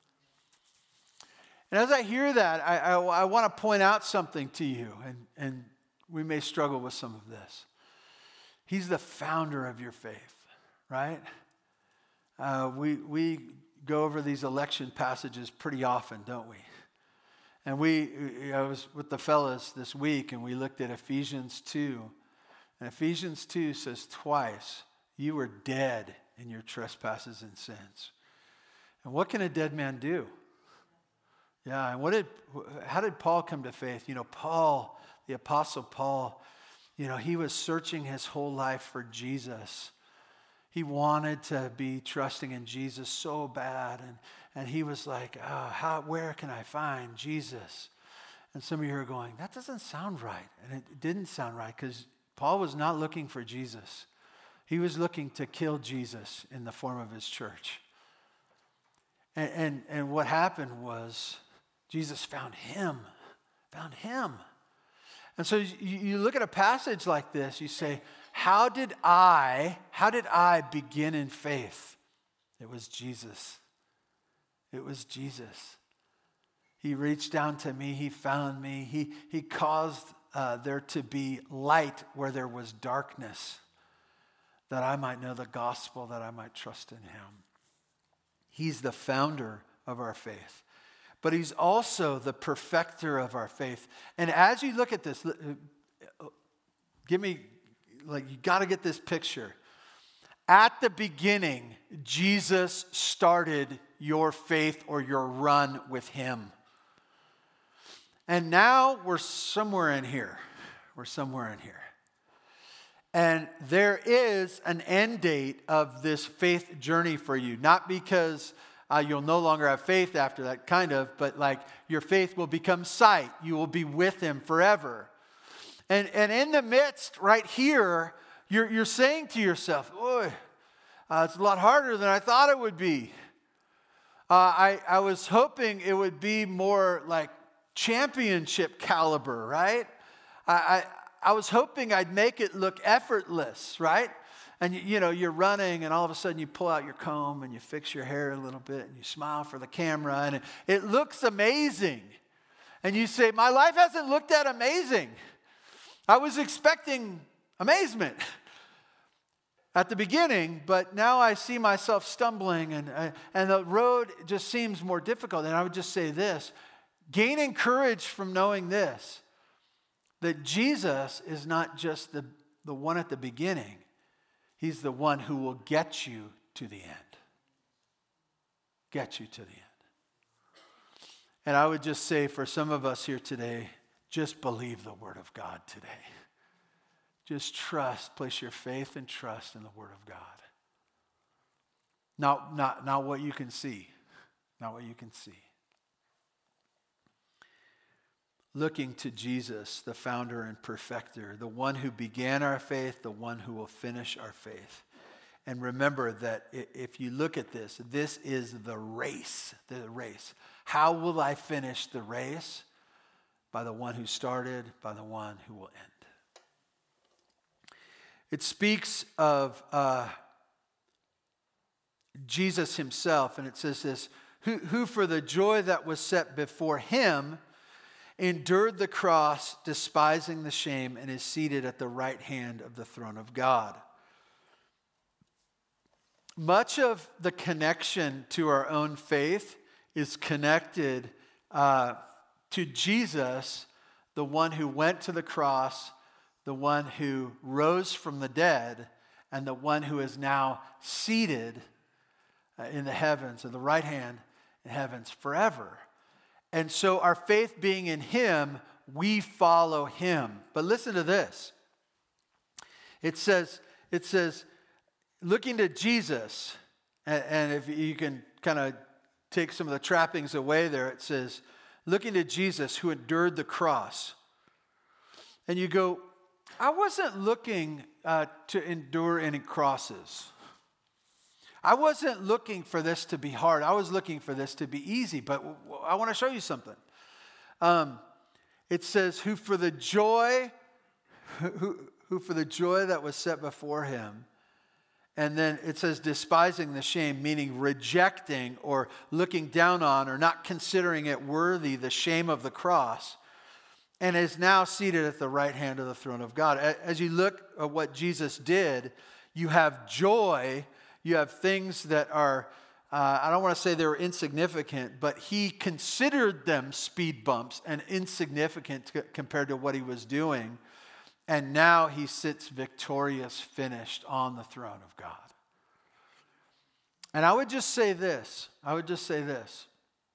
And as I hear that, I, I, I want to point out something to you, and, and we may struggle with some of this. He's the founder of your faith, right? Uh, we, we go over these election passages pretty often, don't we? And we, I was with the fellas this week, and we looked at Ephesians two. And Ephesians two says twice, you were dead in your trespasses and sins. And what can a dead man do? Yeah, and what did, how did Paul come to faith? You know, Paul, the Apostle Paul, you know, he was searching his whole life for Jesus. He wanted to be trusting in Jesus so bad. And, and he was like, oh, how, where can I find Jesus? And some of you are going, that doesn't sound right. And it didn't sound right because Paul was not looking for Jesus. He was looking to kill Jesus in the form of his church. And, and, and what happened was Jesus found him, found him. And so you, you look at a passage like this, you say, how did I, how did I begin in faith? It was Jesus. It was Jesus. He reached down to me, he found me, he, he caused uh, there to be light where there was darkness, that I might know the gospel, that I might trust in him. He's the founder of our faith. But he's also the perfecter of our faith. And as you look at this, give me, like, you got to get this picture. At the beginning, Jesus started your faith or your run with him. And now we're somewhere in here. We're somewhere in here. And there is an end date of this faith journey for you. Not because uh, you'll no longer have faith after that, kind of, but like your faith will become sight. You will be with him forever. And, and in the midst, right here, you're, you're saying to yourself, boy, uh, it's a lot harder than I thought it would be. Uh, I, I was hoping it would be more like championship caliber, right? I, I I was hoping I'd make it look effortless, right? And you, you know, you're running and all of a sudden you pull out your comb and you fix your hair a little bit and you smile for the camera and it, it looks amazing. And you say, my life hasn't looked that amazing. I was expecting amazement at the beginning, but now I see myself stumbling and, uh, and the road just seems more difficult. And I would just say this, gaining courage from knowing this, that Jesus is not just the, the one at the beginning. He's the one who will get you to the end. Get you to the end. And I would just say for some of us here today, just believe the Word of God today. Just trust, place your faith and trust in the Word of God. Not, not, not what you can see. Not what you can see. Looking to Jesus, the founder and perfecter, the one who began our faith, the one who will finish our faith. And remember that if you look at this, this is the race, the race. How will I finish the race? By the one who started, by the one who will end. It speaks of uh, Jesus himself, and it says this, who, who for the joy that was set before him endured the cross, despising the shame, and is seated at the right hand of the throne of God. Much of the connection to our own faith is connected uh, to Jesus, the one who went to the cross, the one who rose from the dead, and the one who is now seated uh, in the heavens at the right hand in heavens forever. And so our faith being in him, we follow him. But listen to this. It says, it says, looking to Jesus, and, and if you can kind of take some of the trappings away there, it says, looking to Jesus who endured the cross. And you go, I wasn't looking uh, to endure any crosses. I wasn't looking for this to be hard. I was looking for this to be easy. But I want to show you something. Um, it says, who for the joy, who, who for the joy that was set before him. And then it says despising the shame, meaning rejecting or looking down on or not considering it worthy, the shame of the cross, and is now seated at the right hand of the throne of God. As you look at what Jesus did, you have joy, you have things that are, uh, I don't want to say they were insignificant, but he considered them speed bumps and insignificant c- compared to what he was doing. And now he sits victorious, finished on the throne of God. And I would just say this, I would just say this.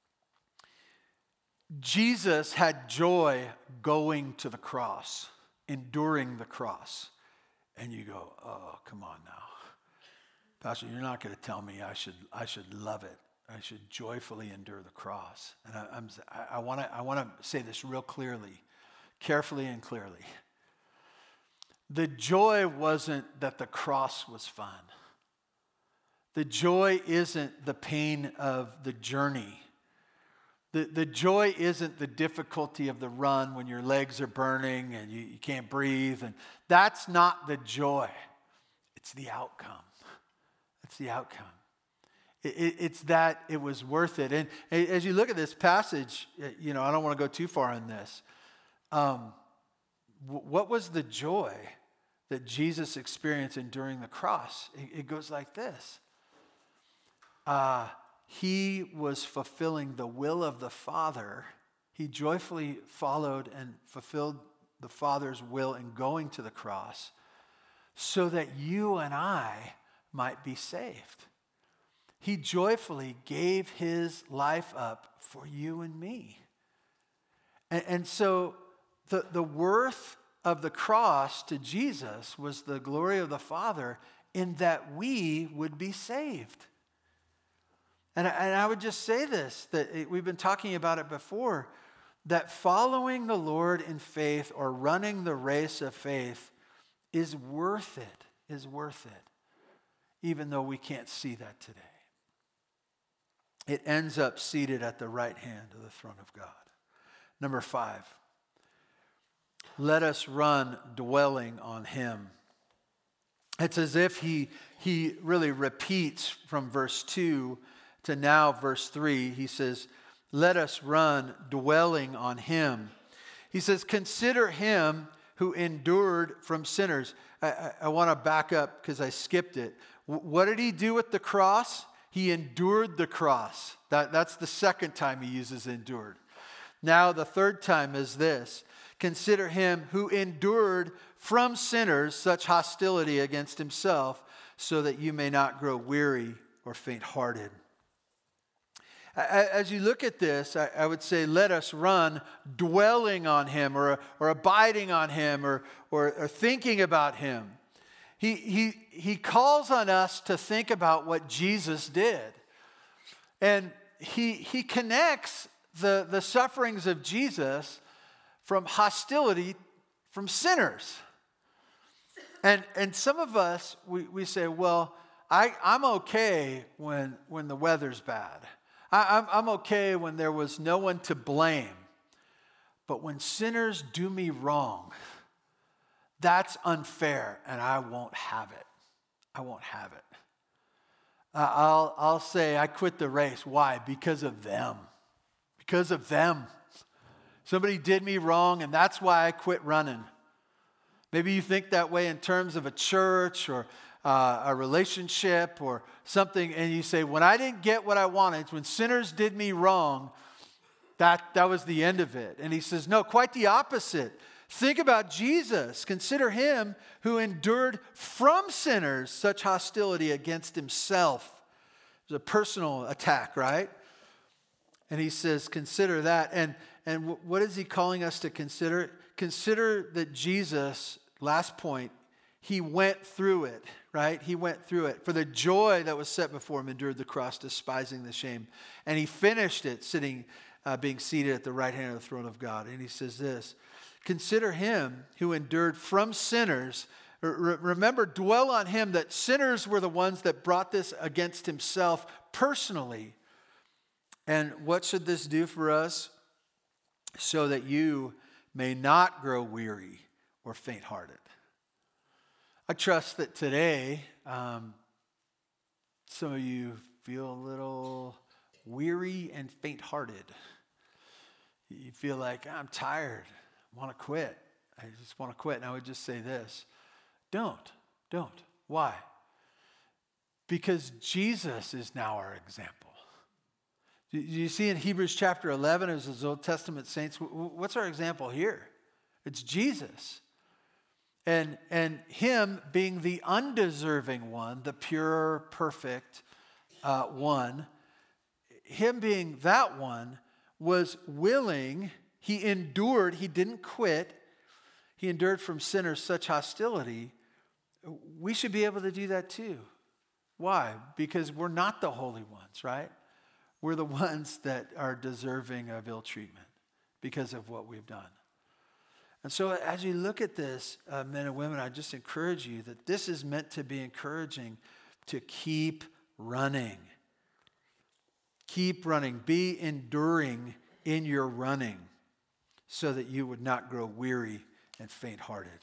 Jesus had joy going to the cross, enduring the cross. And you go, oh, come on now. Pastor, you're not going to tell me I should I should love it. I should joyfully endure the cross. And I, I'm, I want to I want to say this real clearly, carefully and clearly. The joy wasn't that the cross was fun. The joy isn't the pain of the journey. The, the joy isn't the difficulty of the run when your legs are burning and you, you can't breathe. And that's not the joy. It's the outcome. It's the outcome. It, it, it's that it was worth it. And as you look at this passage, you know, I don't want to go too far in this. Um, what was the joy that Jesus experienced enduring the cross? It, it goes like this. Uh, he was fulfilling the will of the Father. He joyfully followed and fulfilled the Father's will in going to the cross so that you and I might be saved. He joyfully gave his life up for you and me. And, and so the, the worth of the cross to Jesus was the glory of the Father in that we would be saved. And I, and I would just say this, that it, we've been talking about it before, that following the Lord in faith or running the race of faith is worth it, is worth it, even though we can't see that today. It ends up seated at the right hand of the throne of God. Number five, let us run dwelling on him. It's as if he, he really repeats from verse two to now verse three. He says, let us run dwelling on him. He says, consider him who endured from sinners. I, I, I want to back up because I skipped it. W- what did he do with the cross? He endured the cross. That, that's the second time he uses endured. Now the third time is this. Consider him who endured from sinners such hostility against himself, so that you may not grow weary or faint-hearted. As you look at this, I would say, let us run dwelling on him or, or abiding on him or, or, or thinking about him. He, he, he calls on us to think about what Jesus did. And he, he connects the, the sufferings of Jesus from hostility from sinners. And, and some of us, we, we say, well, I, I'm okay when, when the weather's bad. I, I'm, I'm okay when there was no one to blame. But when sinners do me wrong, that's unfair, and I won't have it. I won't have it. Uh, I'll, I'll say I quit the race. Why? Because of them. Because of them. Somebody did me wrong, and that's why I quit running. Maybe you think that way in terms of a church or uh, a relationship or something, and you say, when I didn't get what I wanted, when sinners did me wrong, that, that was the end of it. And he says, no, quite the opposite. Think about Jesus. Consider him who endured from sinners such hostility against himself. It was a personal attack, right? And he says, consider that. And, and w- what is he calling us to consider? Consider that Jesus, last point, he went through it, right? He went through it. For the joy that was set before him, endured the cross, despising the shame. And he finished it, sitting, uh, being seated at the right hand of the throne of God. And he says this, consider him who endured from sinners. R- remember, dwell on him that sinners were the ones that brought this against himself personally. And what should this do for us? So that you may not grow weary or faint-hearted. I trust that today, um, some of you feel a little weary and faint-hearted. You feel like, I'm tired, I want to quit. I just want to quit. And I would just say this, don't, don't. Why? Because Jesus is now our example. You see in Hebrews chapter eleven, as his Old Testament saints, what's our example here? It's Jesus. And, and him being the undeserving one, the pure, perfect uh, one, him being that one was willing, he endured, he didn't quit, he endured from sinners such hostility. We should be able to do that too. Why? Because we're not the holy ones, right? We're the ones that are deserving of ill treatment because of what we've done. And so as you look at this, uh, men and women, I just encourage you that this is meant to be encouraging to keep running. Keep running. Be enduring in your running so that you would not grow weary and faint-hearted.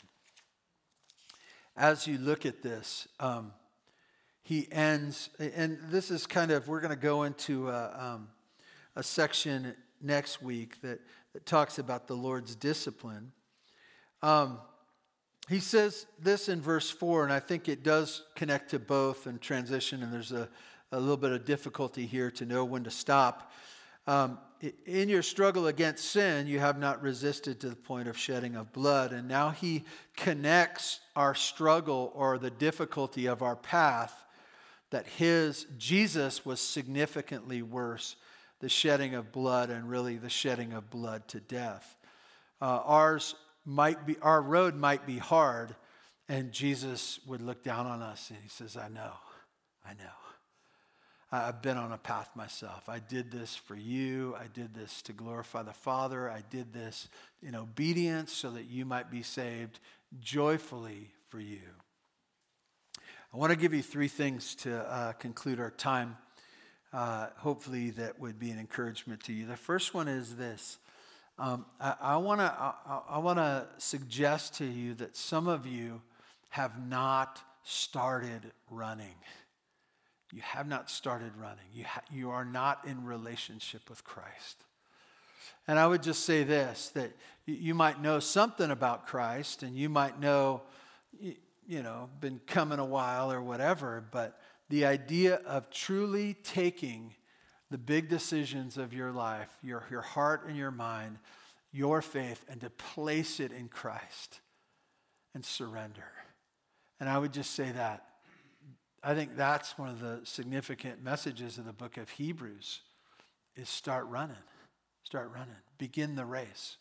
As you look at this, um, he ends, and this is kind of, we're going to go into a, um, a section next week that, that talks about the Lord's discipline. Um, he says this in verse four, and I think it does connect to both and transition, and there's a, a little bit of difficulty here to know when to stop. Um, in your struggle against sin, you have not resisted to the point of shedding of blood. And now he connects our struggle or the difficulty of our path, that his, Jesus was significantly worse, the shedding of blood and really the shedding of blood to death. Uh, ours might be, our road might be hard, and Jesus would look down on us and he says, I know, I know. I've been on a path myself. I did this for you. I did this to glorify the Father. I did this in obedience so that you might be saved joyfully for you. I want to give you three things to uh, conclude our time. Uh, hopefully that would be an encouragement to you. The first one is this. Um, I, I want to I, I want to suggest to you that some of you have not started running. You have not started running. You ha- you are not in relationship with Christ. And I would just say this, that you, you might know something about Christ, and you might know, you, you know, been coming a while or whatever, but the idea of truly taking the big decisions of your life, your, your heart and your mind, your faith, and to place it in Christ and surrender. And I would just say that. I think that's one of the significant messages of the book of Hebrews is start running. Start running. Begin the race.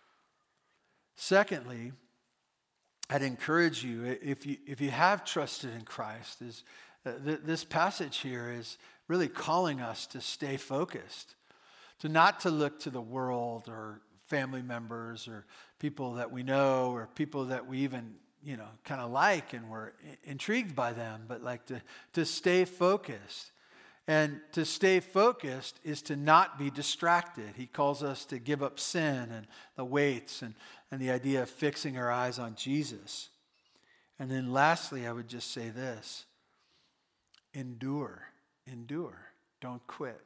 Secondly, I'd encourage you, if you if you have trusted in Christ, is uh, th- this passage here is really calling us to stay focused, to not to look to the world or family members or people that we know or people that we even, you know, kind of like and we're intrigued by them, but like to, to stay focused. And to stay focused is to not be distracted. He calls us to give up sin and the weights and, and the idea of fixing our eyes on Jesus. And then lastly, I would just say this. Endure. Endure. Don't quit.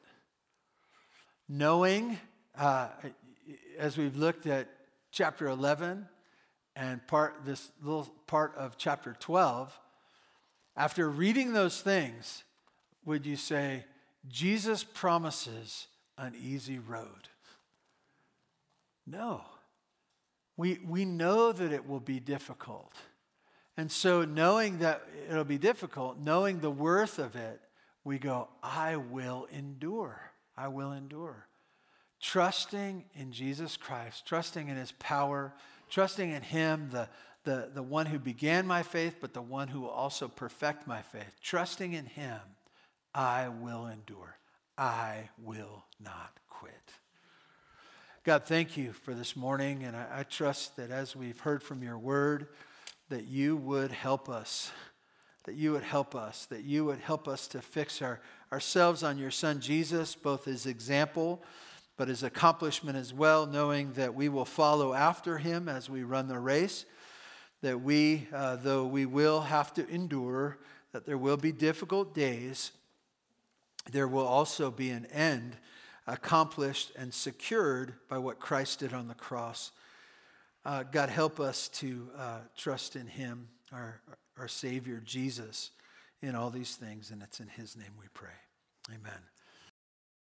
Knowing, uh, as we've looked at chapter eleven and part this little part of chapter twelve, after reading those things, would you say, Jesus promises an easy road? No. We, we know that it will be difficult. And so knowing that it'll be difficult, knowing the worth of it, we go, I will endure. I will endure. trusting in Jesus Christ, trusting in his power, trusting in him, the, the, the one who began my faith, but the one who will also perfect my faith. Trusting in him, I will endure. I will not quit. God, thank you for this morning, and I, I trust that as we've heard from your word, that you would help us, that you would help us, that you would help us to fix our, ourselves on your Son Jesus, both as example, but as accomplishment as well, knowing that we will follow after him as we run the race, that we, uh, though we will have to endure, that there will be difficult days, there will also be an end accomplished and secured by what Christ did on the cross. Uh, God, help us to uh, trust in him, our, our Savior Jesus, in all these things, and it's in his name we pray. Amen.